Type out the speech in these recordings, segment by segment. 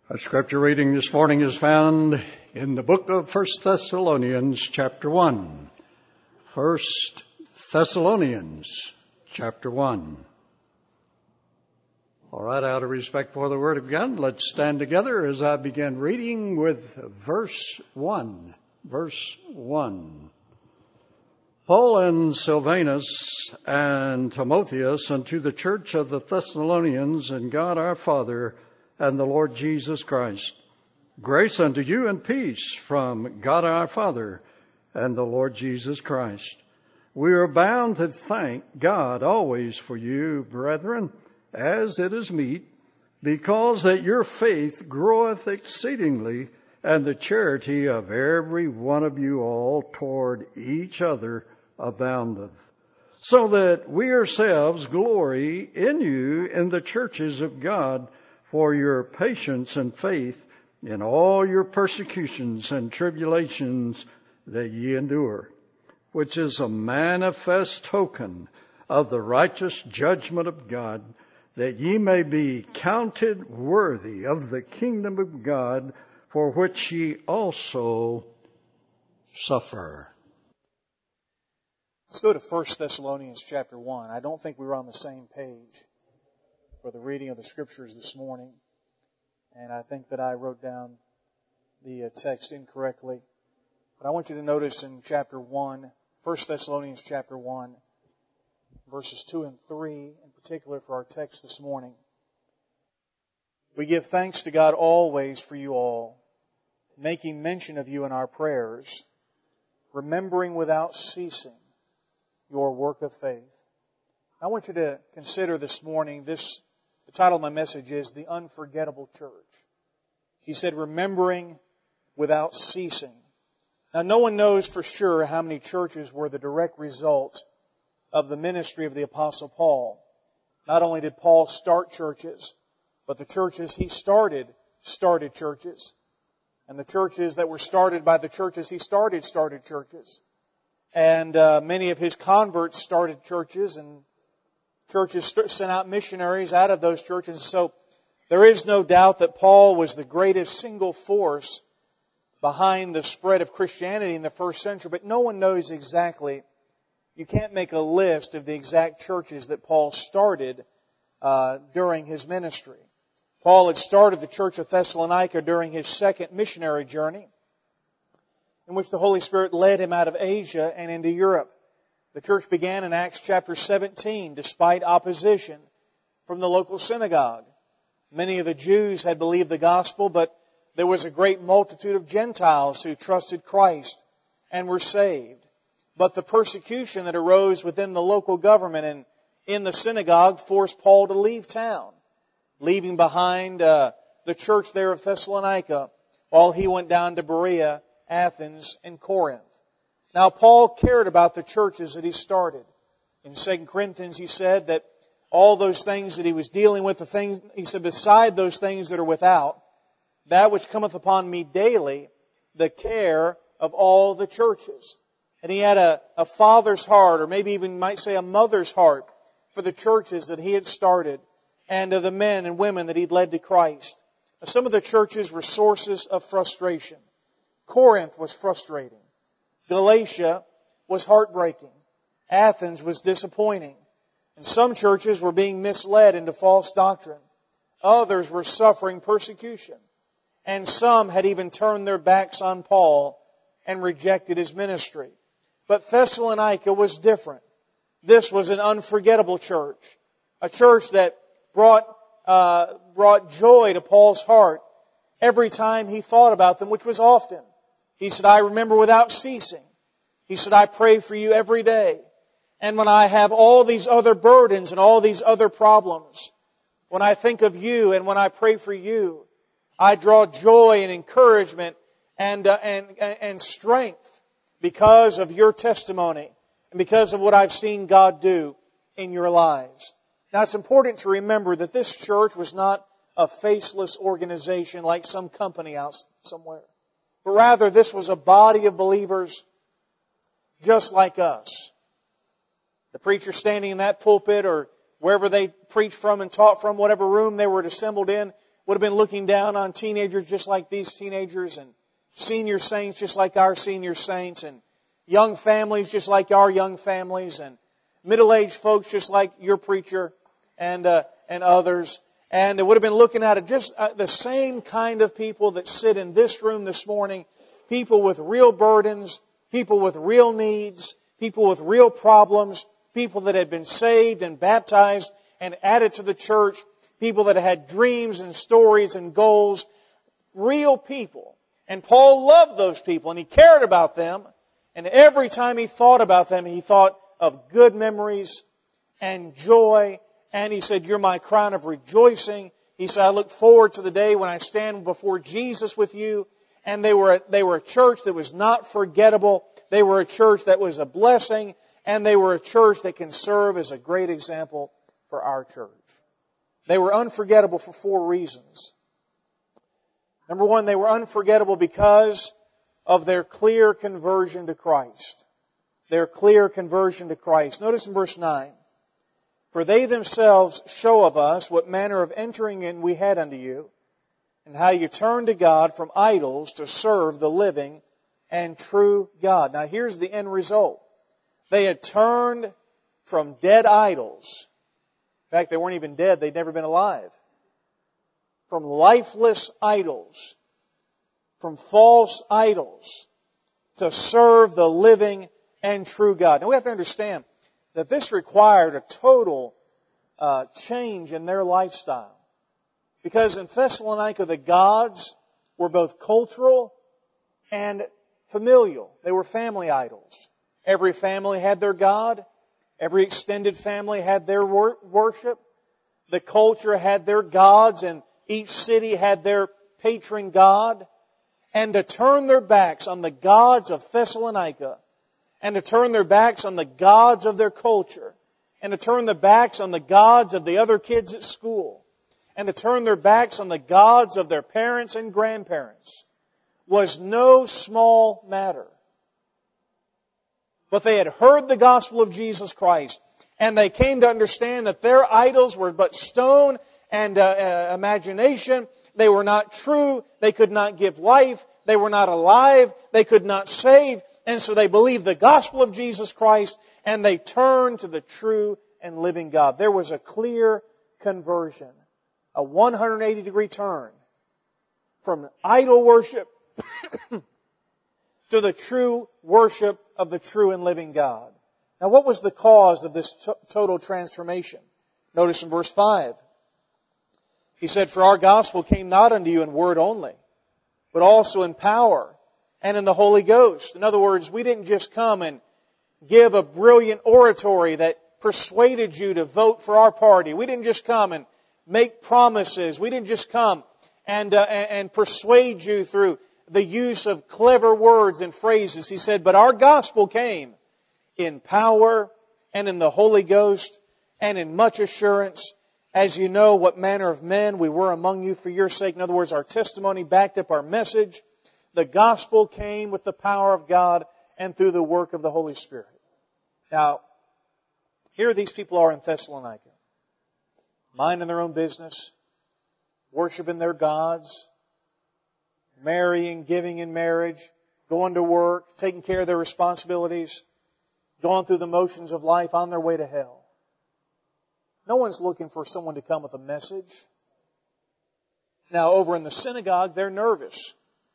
Our scripture reading this morning is found in the book of 1 Thessalonians chapter 1. 1 Thessalonians chapter 1. All right, out of respect for the Word of God, let's stand together as I begin reading with verse 1. Verse 1. Paul and Silvanus and Timotheus unto the church of the Thessalonians and God our Father and the Lord Jesus Christ. Grace unto you and peace from God our Father and the Lord Jesus Christ. We are bound to thank God always for you, brethren, as it is meet, because that your faith groweth exceedingly, and the charity of every one of you all toward each other aboundeth, so that we ourselves glory in you in the churches of God, for your patience and faith in all your persecutions and tribulations that ye endure, which is a manifest token of the righteous judgment of God, that ye may be counted worthy of the kingdom of God, for which ye also suffer. Let's go to 1 Thessalonians chapter 1. I don't think we were on the same page for the reading of the Scriptures this morning. And I think that I wrote down the text incorrectly. But I want you to notice in chapter 1, 1 Thessalonians chapter 1, verses 2 and 3, in particular for our text this morning. We give thanks to God always for you all, making mention of you in our prayers, remembering without ceasing your work of faith. I want you to consider this morning, the title of my message is The Unforgettable Church. He said, remembering without ceasing. Now, no one knows for sure how many churches were the direct result of the ministry of the Apostle Paul. Not only did Paul start churches, but the churches he started churches. And the churches that were started by the churches he started churches. And many of his converts started churches, and churches sent out missionaries out of those churches. So there is no doubt that Paul was the greatest single force behind the spread of Christianity in the first century. But no one knows exactly. You can't make a list of the exact churches that Paul started during his ministry. Paul had started the church of Thessalonica during his second missionary journey, in which the Holy Spirit led him out of Asia and into Europe. The church began in Acts chapter 17 despite opposition from the local synagogue. Many of the Jews had believed the gospel, but there was a great multitude of Gentiles who trusted Christ and were saved. But the persecution that arose within the local government and in the synagogue forced Paul to leave town, leaving behind the church there of Thessalonica while he went down to Berea, Athens, and Corinth. Now, Paul cared about the churches that he started. In 2 Corinthians, he said that all those things that he was dealing with, he said, beside those things that are without, that which cometh upon me daily, the care of all the churches. And he had a father's heart, or maybe even might say a mother's heart, for the churches that he had started and of the men and women that he'd led to Christ. Now, some of the churches were sources of frustration. Corinth was frustrating. Galatia was heartbreaking. Athens was disappointing. And some churches were being misled into false doctrine. Others were suffering persecution. And some had even turned their backs on Paul and rejected his ministry. But Thessalonica was different. This was an unforgettable church. A church that brought joy to Paul's heart every time he thought about them, which was often. He said, I remember without ceasing. He said, I pray for you every day. And when I have all these other burdens and all these other problems, when I think of you and when I pray for you, I draw joy and encouragement and strength because of your testimony and because of what I've seen God do in your lives. Now, it's important to remember that this church was not a faceless organization like some company out somewhere. But rather, this was a body of believers just like us. The preacher standing in that pulpit or wherever they preached from and taught from, whatever room they were assembled in, would have been looking down on teenagers just like these teenagers, and senior saints just like our senior saints, and young families just like our young families, and middle-aged folks just like your preacher and others. And it would have been looking at it just the same kind of people that sit in this room this morning, people with real burdens, people with real needs, people with real problems, people that had been saved and baptized and added to the church, people that had dreams and stories and goals, real people. And Paul loved those people and he cared about them. And every time he thought about them, he thought of good memories and joy. And he said, "You're my crown of rejoicing." He said, "I look forward to the day when I stand before Jesus with you." And they were a church that was not forgettable. They were a church that was a blessing. And they were a church that can serve as a great example for our church. They were unforgettable for 4 reasons. Number one, they were unforgettable because of their clear conversion to Christ. Their clear conversion to Christ. Notice in verse 9. "For they themselves show of us what manner of entering in we had unto you, and how you turned to God from idols to serve the living and true God." Now here's the end result. They had turned from dead idols. In fact, they weren't even dead. They'd never been alive. From lifeless idols, from false idols, to serve the living and true God. Now we have to understand that this required a total change in their lifestyle. Because in Thessalonica, the gods were both cultural and familial. They were family idols. Every family had their god. Every extended family had their worship. The culture had their gods, and each city had their patron god. And to turn their backs on the gods of Thessalonica, and to turn their backs on the gods of their culture, and to turn their backs on the gods of the other kids at school, and to turn their backs on the gods of their parents and grandparents, was no small matter. But they had heard the gospel of Jesus Christ, and they came to understand that their idols were but stone and imagination. They were not true. They could not give life. They were not alive. They could not save. And so they believed the gospel of Jesus Christ, and they turned to the true and living God. There was a clear conversion, a 180-degree turn from idol worship to the true worship of the true and living God. Now, what was the cause of this total transformation? Notice in verse 5. He said, "For our gospel came not unto you in word only, but also in power and in the Holy Ghost." In other words, we didn't just come and give a brilliant oratory that persuaded you to vote for our party. We didn't just come and make promises. We didn't just come and persuade you through the use of clever words and phrases. He said, "But our gospel came in power and in the Holy Ghost and in much assurance, as you know what manner of men we were among you for your sake." In other words, our testimony backed up our message. The gospel came with the power of God and through the work of the Holy Spirit. Now, here these people are in Thessalonica, minding their own business, worshiping their gods, marrying, giving in marriage, going to work, taking care of their responsibilities, going through the motions of life on their way to hell. No one's looking for someone to come with a message. Now, over in the synagogue, they're nervous.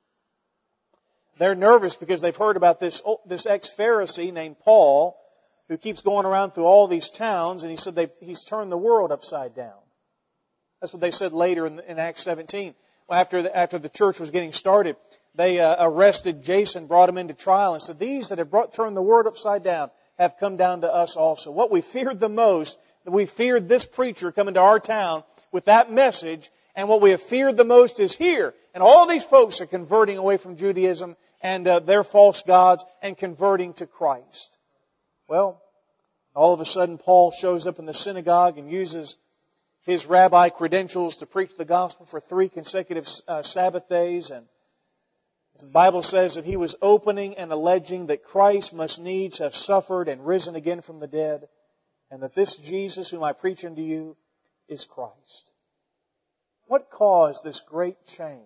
They're nervous because they've heard about this ex-Pharisee named Paul, who keeps going around through all these towns, and he said he's turned the world upside down. That's what they said later in Acts 17. After the church was getting started, they arrested Jason, brought him into trial, and said, "These that have turned the world upside down have come down to us also." What we feared the most, we feared this preacher coming to our town with that message, and what we have feared the most is here. And all these folks are converting away from Judaism and their false gods and converting to Christ. Well, all of a sudden Paul shows up in the synagogue and uses his rabbi credentials to preach the gospel for 3 consecutive Sabbath days. And the Bible says that he was opening and alleging that Christ must needs have suffered and risen again from the dead, and that this Jesus whom I preach unto you is Christ. What caused this great change?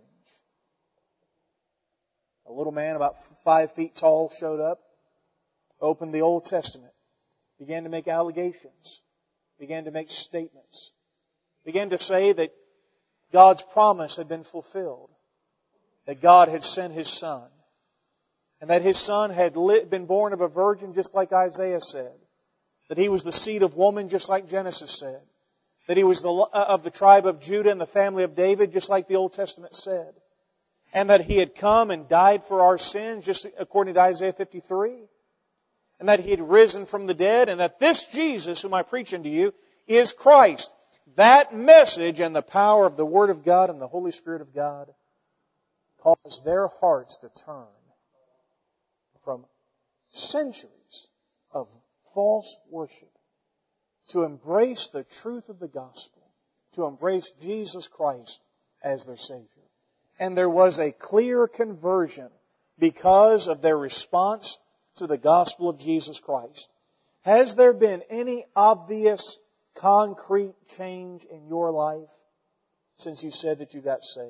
A little man about 5 feet tall showed up, opened the Old Testament, began to make allegations, began to make statements, began to say that God's promise had been fulfilled, that God had sent His Son, and that His Son had been born of a virgin just like Isaiah said, that He was the seed of woman just like Genesis said, that He was of the tribe of Judah and the family of David just like the Old Testament said, and that He had come and died for our sins just according to Isaiah 53, and that He had risen from the dead, and that this Jesus whom I preach unto you is Christ. That message and the power of the Word of God and the Holy Spirit of God caused their hearts to turn from centuries of false worship to embrace the truth of the gospel, to embrace Jesus Christ as their Savior. And there was a clear conversion because of their response to the gospel of Jesus Christ. Has there been any obvious, concrete change in your life since you said that you got saved?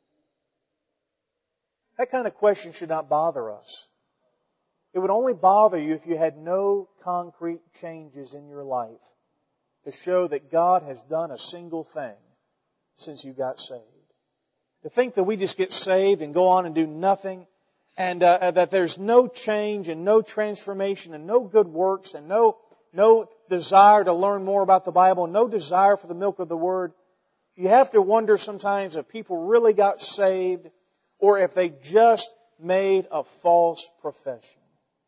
That kind of question should not bother us. It would only bother you if you had no concrete changes in your life to show that God has done a single thing since you got saved. To think that we just get saved and go on and do nothing, and that there's no change and no transformation and no good works and no desire to learn more about the Bible, no desire for the milk of the Word. You have to wonder sometimes if people really got saved or if they just made a false profession.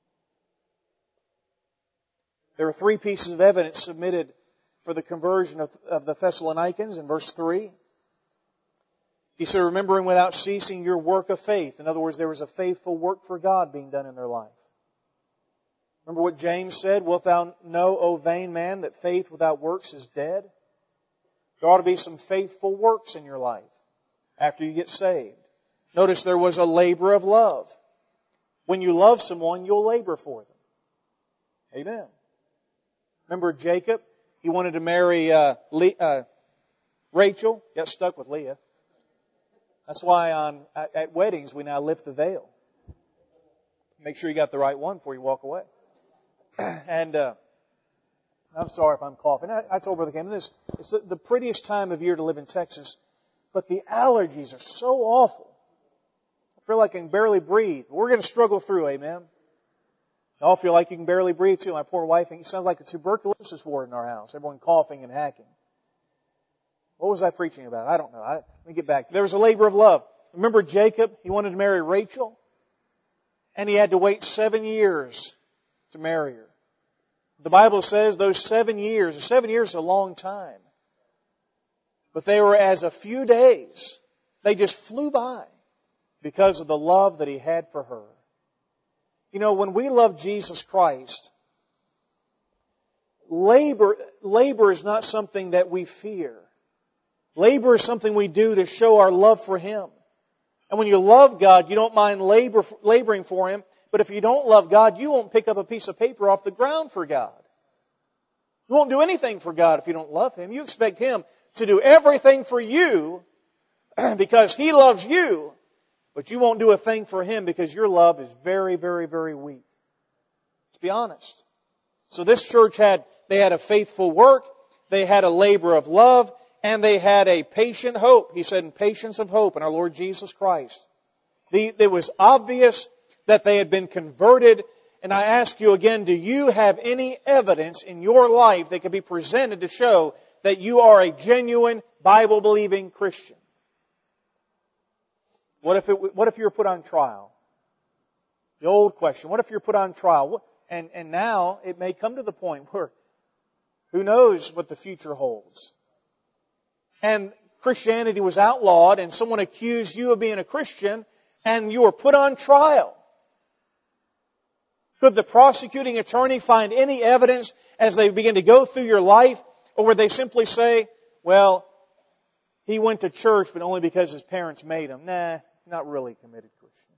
There are 3 pieces of evidence submitted for the conversion of the Thessalonians in verse 3. He said, remembering without ceasing your work of faith. In other words, there was a faithful work for God being done in their life. Remember what James said, wilt thou know, O vain man, that faith without works is dead? There ought to be some faithful works in your life after you get saved. Notice there was a labor of love. When you love someone, you'll labor for them. Amen. Remember Jacob? He wanted to marry Rachel. Got stuck with Leah. That's why at weddings we now lift the veil. Make sure you got the right one before you walk away. And I'm sorry if I'm coughing. That's over the game. It's the prettiest time of year to live in Texas, but the allergies are so awful. I feel like I can barely breathe. We're going to struggle through, amen? I all feel like you can barely breathe too. My poor wife, it sounds like a tuberculosis ward in our house. Everyone coughing and hacking. What was I preaching about? I don't know. Let me get back. There was a labor of love. Remember Jacob? He wanted to marry Rachel. And he had to wait 7 years to marry her. The Bible says those 7 years is a long time. But they were as a few days. They just flew by because of the love that he had for her. You know, when we love Jesus Christ, labor is not something that we fear. Labor is something we do to show our love for Him. And when you love God, you don't mind laboring for Him. But if you don't love God, you won't pick up a piece of paper off the ground for God. You won't do anything for God if you don't love Him. You expect Him to do everything for you because He loves you. But you won't do a thing for Him because your love is very, very, very weak. Let's be honest. So this church had a faithful work, they had a labor of love, and they had a patient hope. He said, in patience of hope in our Lord Jesus Christ. It was obvious that they had been converted. And I ask you again, do you have any evidence in your life that could be presented to show that you are a genuine Bible-believing Christian? What if you were put on trial? The old question, what if you're put on trial? And now it may come to the point where who knows what the future holds. And Christianity was outlawed and someone accused you of being a Christian and you were put on trial. Could the prosecuting attorney find any evidence as they begin to go through your life? Or would they simply say, well, he went to church but only because his parents made him? Nah, not really a committed Christian.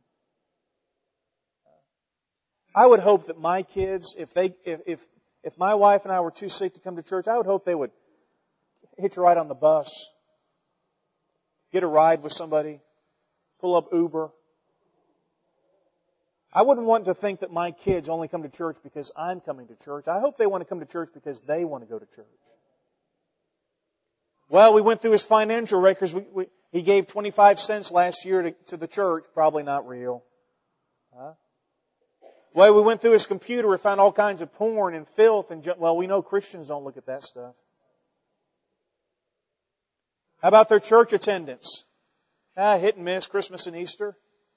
I would hope that my kids, if my wife and I were too sick to come to church, I would hope they would hitch a ride on the bus get a ride with somebody, pull up Uber. I wouldn't want to think that my kids only come to church because I'm coming to church. I hope they want to come to church because they want to go to church. Well, we went through his financial records. He gave 25 cents last year to the church. Probably not real. Huh? Well, we went through his computer. We found all kinds of porn and filth. Well, we know Christians don't look at that stuff. How about their church attendance? Hit and miss, Christmas and Easter.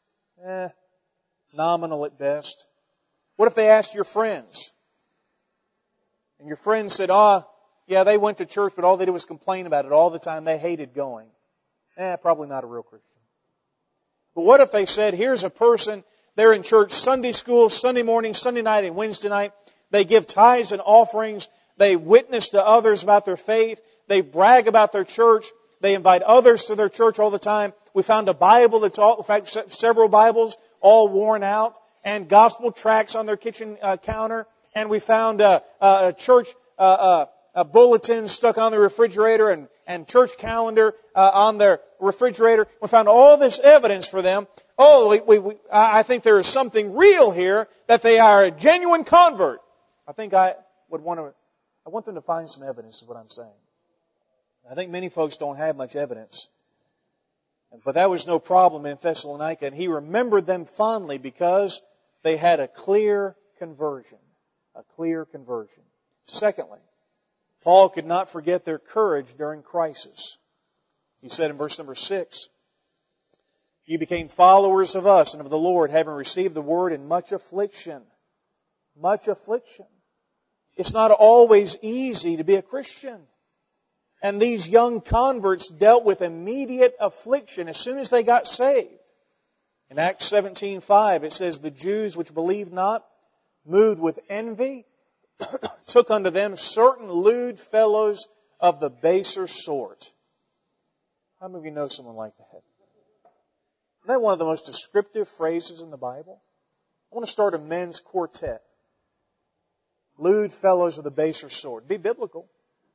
Nominal at best. What if they asked your friends? And your friends said, yeah, they went to church, but all they did was complain about it all the time. They hated going. Probably not a real Christian. But what if they said, here's a person, they're in church Sunday school, Sunday morning, Sunday night, and Wednesday night. They give tithes and offerings. They witness to others about their faith. They brag about their church. They invite others to their church all the time. We found a Bible in fact, several Bibles, all worn out, and gospel tracts on their kitchen counter. And we found a church bulletin stuck on the refrigerator and church calendar on their refrigerator. We found all this evidence for them. I think there is something real here, that they are a genuine convert. I want them to find some evidence, is what I'm saying. I think many folks don't have much evidence. But that was no problem in Thessalonica. And he remembered them fondly because they had a clear conversion. A clear conversion. Secondly, Paul could not forget their courage during crisis. He said in verse number 6, you became followers of us and of the Lord, having received the word in much affliction. Much affliction. It's not always easy to be a Christian. And these young converts dealt with immediate affliction as soon as they got saved. In Acts 17:5, it says, the Jews which believed not, moved with envy, took unto them certain lewd fellows of the baser sort. How many of you know someone like that? Isn't that one of the most descriptive phrases in the Bible? I want to start a men's quartet. Lewd fellows of the baser sort. Be biblical.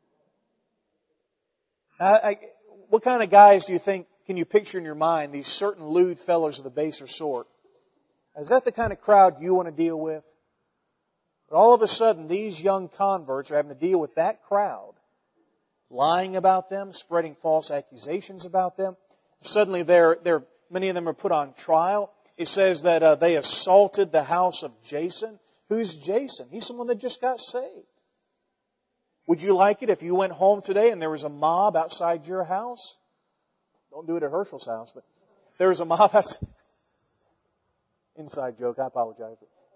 What kind of guys do you think, can you picture in your mind, these certain lewd fellows of the baser sort? Is that the kind of crowd you want to deal with? But all of a sudden, these young converts are having to deal with that crowd, lying about them, spreading false accusations about them. Suddenly, many of them are put on trial. It says that they assaulted the house of Jason. Who's Jason? He's someone that just got saved. Would you like it if you went home today and there was a mob outside your house? Don't do it at Herschel's house, but there was a mob outside. Inside joke, I apologize.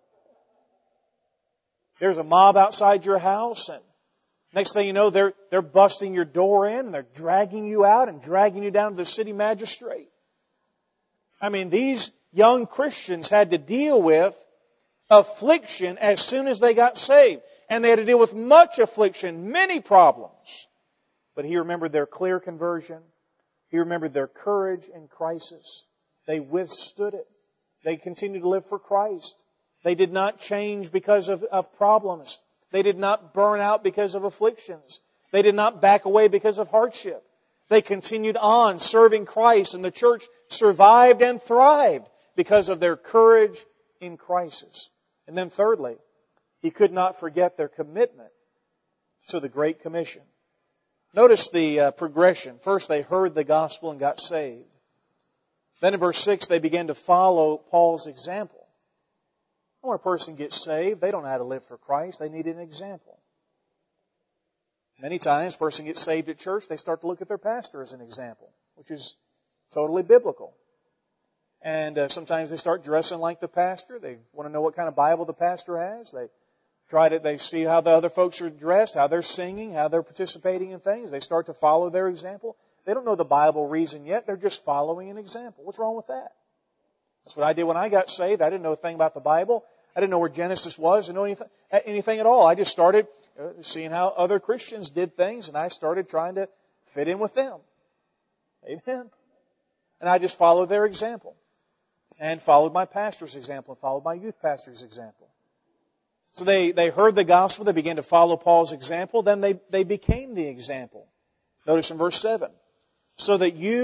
There's a mob outside your house, and next thing you know, they're busting your door in, and they're dragging you out and dragging you down to the city magistrate. I mean, these young Christians had to deal with affliction as soon as they got saved. And they had to deal with much affliction, many problems. But he remembered their clear conversion. He remembered their courage in crisis. They withstood it. They continued to live for Christ. They did not change because of problems. They did not burn out because of afflictions. They did not back away because of hardship. They continued on serving Christ, and the church survived and thrived because of their courage in crisis. And then thirdly, he could not forget their commitment to the Great Commission. Notice the progression. First, they heard the gospel and got saved. Then in verse 6, they began to follow Paul's example. When a person gets saved, they don't know how to live for Christ. They need an example. Many times, a person gets saved at church, they start to look at their pastor as an example, which is totally biblical. And sometimes they start dressing like the pastor. They want to know what kind of Bible the pastor has. They see how the other folks are dressed, how they're singing, how they're participating in things. They start to follow their example. They don't know the Bible reason yet. They're just following an example. What's wrong with that? That's what I did when I got saved. I didn't know a thing about the Bible. I didn't know where Genesis was. I didn't know anything at all. I just started seeing how other Christians did things, and I started trying to fit in with them. Amen. And I just followed their example. And followed my pastor's example, and followed my youth pastor's example. So they heard the gospel, they began to follow Paul's example, then they became the example. Notice in verse 7, so that you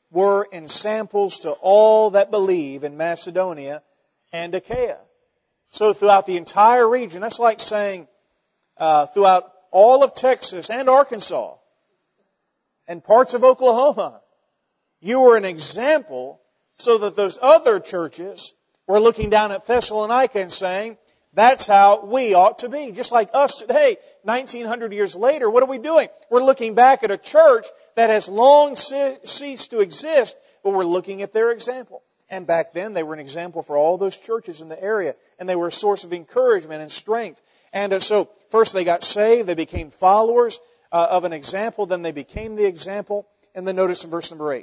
were ensamples to all that believe in Macedonia and Achaia. So throughout the entire region, that's like saying throughout all of Texas and Arkansas and parts of Oklahoma, you were an example so that those other churches were looking down at Thessalonica and saying, that's how we ought to be. Just like us today, 1900 years later, what are we doing? We're looking back at a church that has long ceased to exist, but we're looking at their example. And back then, they were an example for all those churches in the area, and they were a source of encouragement and strength. And so, first they got saved, they became followers of an example, then they became the example. And then notice in verse number 8.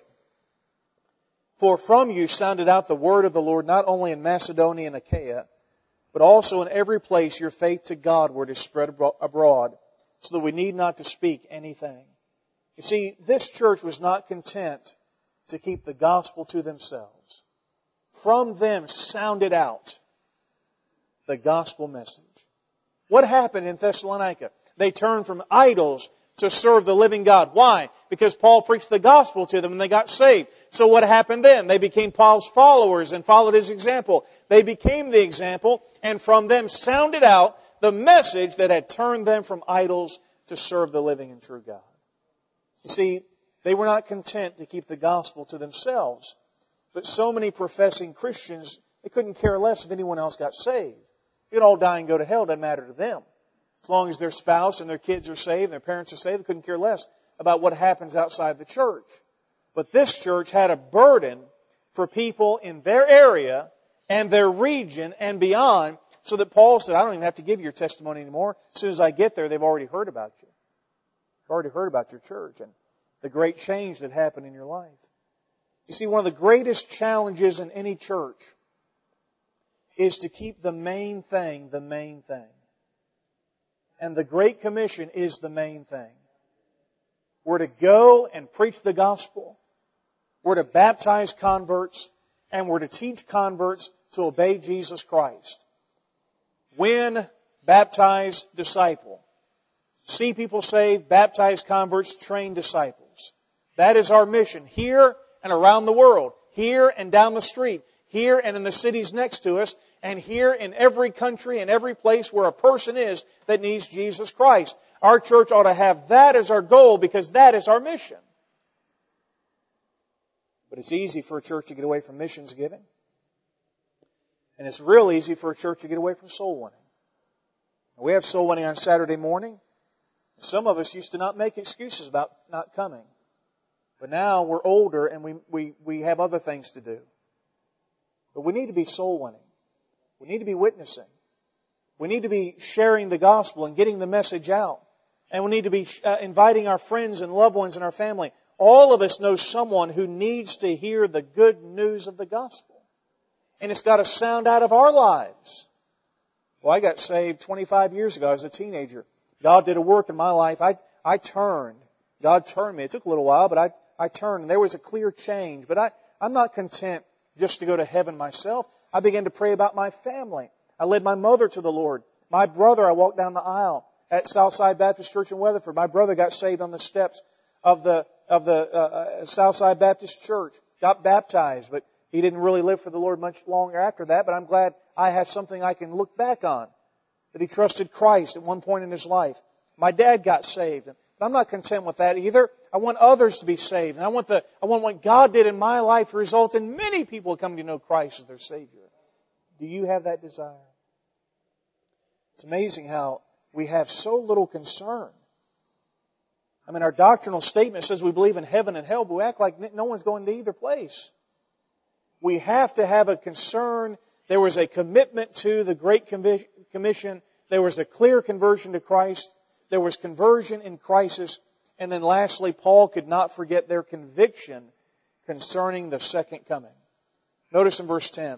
For from you sounded out the word of the Lord, not only in Macedonia and Achaia, but also in every place your faith to God word is spread abroad, so that we need not to speak anything. You see, this church was not content to keep the gospel to themselves. From them sounded out the gospel message. What happened in Thessalonica? They turned from idols to serve the living God. Why? Because Paul preached the gospel to them and they got saved. So what happened then? They became Paul's followers and followed his example. They became the example, and from them sounded out the message that had turned them from idols to serve the living and true God. You see, they were not content to keep the gospel to themselves. But so many professing Christians, they couldn't care less if anyone else got saved. They could all die and go to hell. It doesn't matter to them. As long as their spouse and their kids are saved, their parents are saved, they couldn't care less about what happens outside the church. But this church had a burden for people in their area and their region and beyond, so that Paul said, I don't even have to give you your testimony anymore. As soon as I get there, they've already heard about you. They've already heard about your church and the great change that happened in your life. You see, one of the greatest challenges in any church is to keep the main thing the main thing. And the Great Commission is the main thing. We're to go and preach the gospel. We're to baptize converts. And we're to teach converts to obey Jesus Christ. Win, baptize, disciple. See people saved, baptize converts, train disciples. That is our mission here and around the world. Here and down the street. Here and in the cities next to us. And here in every country and every place where a person is that needs Jesus Christ. Our church ought to have that as our goal because that is our mission. But it's easy for a church to get away from missions giving. And it's real easy for a church to get away from soul winning. We have soul winning on Saturday morning. Some of us used to not make excuses about not coming. But now we're older and we have other things to do. But we need to be soul winning. We need to be witnessing. We need to be sharing the gospel and getting the message out. And we need to be inviting our friends and loved ones and our family. All of us know someone who needs to hear the good news of the gospel. And it's got to sound out of our lives. Well, I got saved 25 years ago as a teenager. God did a work in my life. I turned. God turned me. It took a little while, but I turned. And there was a clear change. But I'm not content just to go to heaven myself. I began to pray about my family. I led my mother to the Lord. My brother, I walked down the aisle at Southside Baptist Church in Weatherford. My brother got saved on the steps of the Southside Baptist Church. Got baptized, but he didn't really live for the Lord much longer after that. But I'm glad I have something I can look back on. That he trusted Christ at one point in his life. My dad got saved. But I'm not content with that either. I want others to be saved. And I want what God did in my life to result in many people coming to know Christ as their Savior. Do you have that desire? It's amazing how we have so little concern. I mean, our doctrinal statement says we believe in heaven and hell, but we act like no one's going to either place. We have to have a concern. There was a commitment to the Great Commission. There was a clear conversion to Christ. There was conversion in crisis. And then lastly, Paul could not forget their conviction concerning the second coming. Notice in verse 10.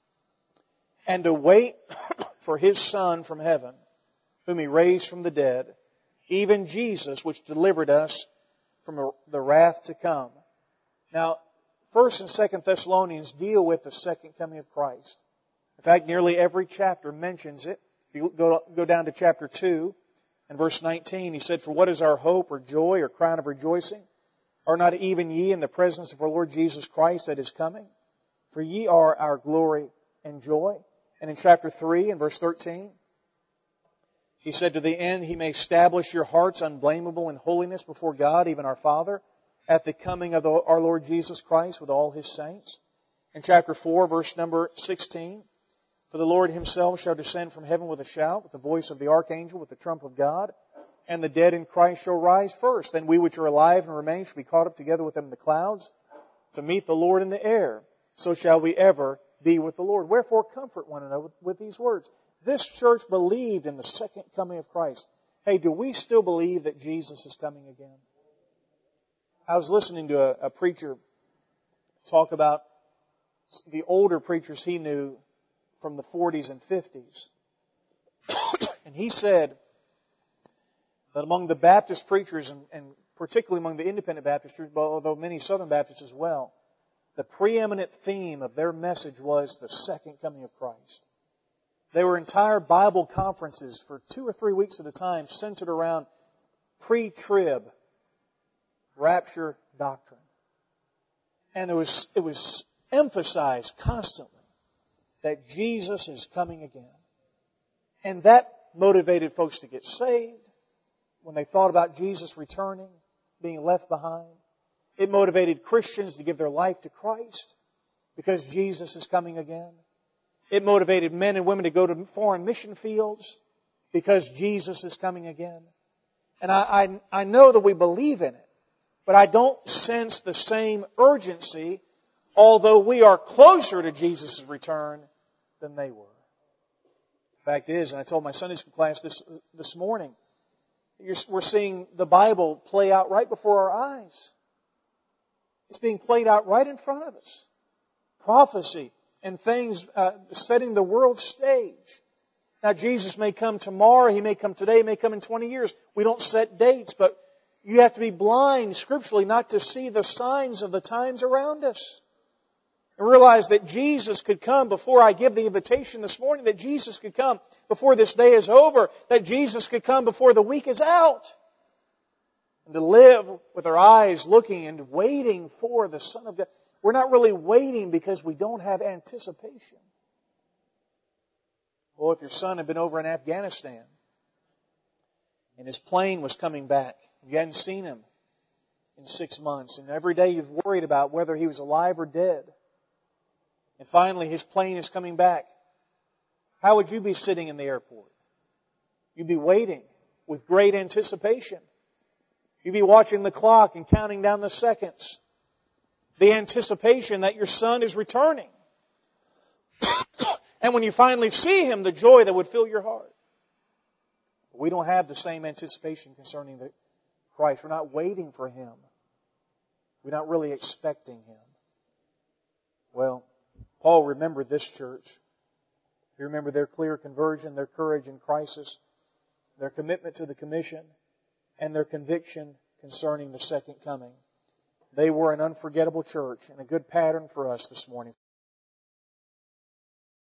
And to wait for His Son from heaven, whom He raised from the dead, even Jesus, which delivered us from the wrath to come. Now, 1st and 2nd Thessalonians deal with the second coming of Christ. In fact, nearly every chapter mentions it. If you go down to chapter 2 and verse 19, he said, for what is our hope or joy or crown of rejoicing? Are not even ye in the presence of our Lord Jesus Christ that is coming? For ye are our glory and joy. And in chapter 3 and verse 13, He said, to the end He may establish your hearts unblameable in holiness before God, even our Father, at the coming of our Lord Jesus Christ with all His saints. In chapter 4, verse number 16, for the Lord Himself shall descend from heaven with a shout, with the voice of the archangel, with the trump of God, and the dead in Christ shall rise first. Then we which are alive and remain shall be caught up together with them in the clouds to meet the Lord in the air. So shall we ever be with the Lord. Wherefore comfort one another with these words. This church believed in the second coming of Christ. Hey, do we still believe that Jesus is coming again? I was listening to a preacher talk about the older preachers he knew from the 40s and 50s. And he said that among the Baptist preachers, and particularly among the independent Baptist preachers, although many Southern Baptists as well, the preeminent theme of their message was the second coming of Christ. There were entire Bible conferences for 2 or 3 weeks at a time centered around pre-trib rapture doctrine. And it was emphasized constantly that Jesus is coming again. And that motivated folks to get saved when they thought about Jesus returning, being left behind. It motivated Christians to give their life to Christ because Jesus is coming again. It motivated men and women to go to foreign mission fields because Jesus is coming again. And I know that we believe in it, but I don't sense the same urgency, although we are closer to Jesus' return than they were. The fact is, and I told my Sunday school class this morning, we're seeing the Bible play out right before our eyes. It's being played out right in front of us. Prophecy and things setting the world stage. Now, Jesus may come tomorrow, He may come today, He may come in 20 years. We don't set dates, but you have to be blind scripturally not to see the signs of the times around us. And realize that Jesus could come before I give the invitation this morning, that Jesus could come before this day is over, that Jesus could come before the week is out. And to live with our eyes looking and waiting for the Son of God. We're not really waiting because we don't have anticipation. Well, if your son had been over in Afghanistan and his plane was coming back, you hadn't seen him in 6 months, and every day you've worried about whether he was alive or dead, and finally his plane is coming back, how would you be sitting in the airport? You'd be waiting with great anticipation. You'd be watching the clock and counting down the seconds. The anticipation that your son is returning. And when you finally see him, the joy that would fill your heart. We don't have the same anticipation concerning Christ. We're not waiting for Him. We're not really expecting Him. Well, Paul remembered this church. He remembered their clear conversion, their courage in crisis, their commitment to the commission, and their conviction concerning the second coming. They were an unforgettable church and a good pattern for us this morning.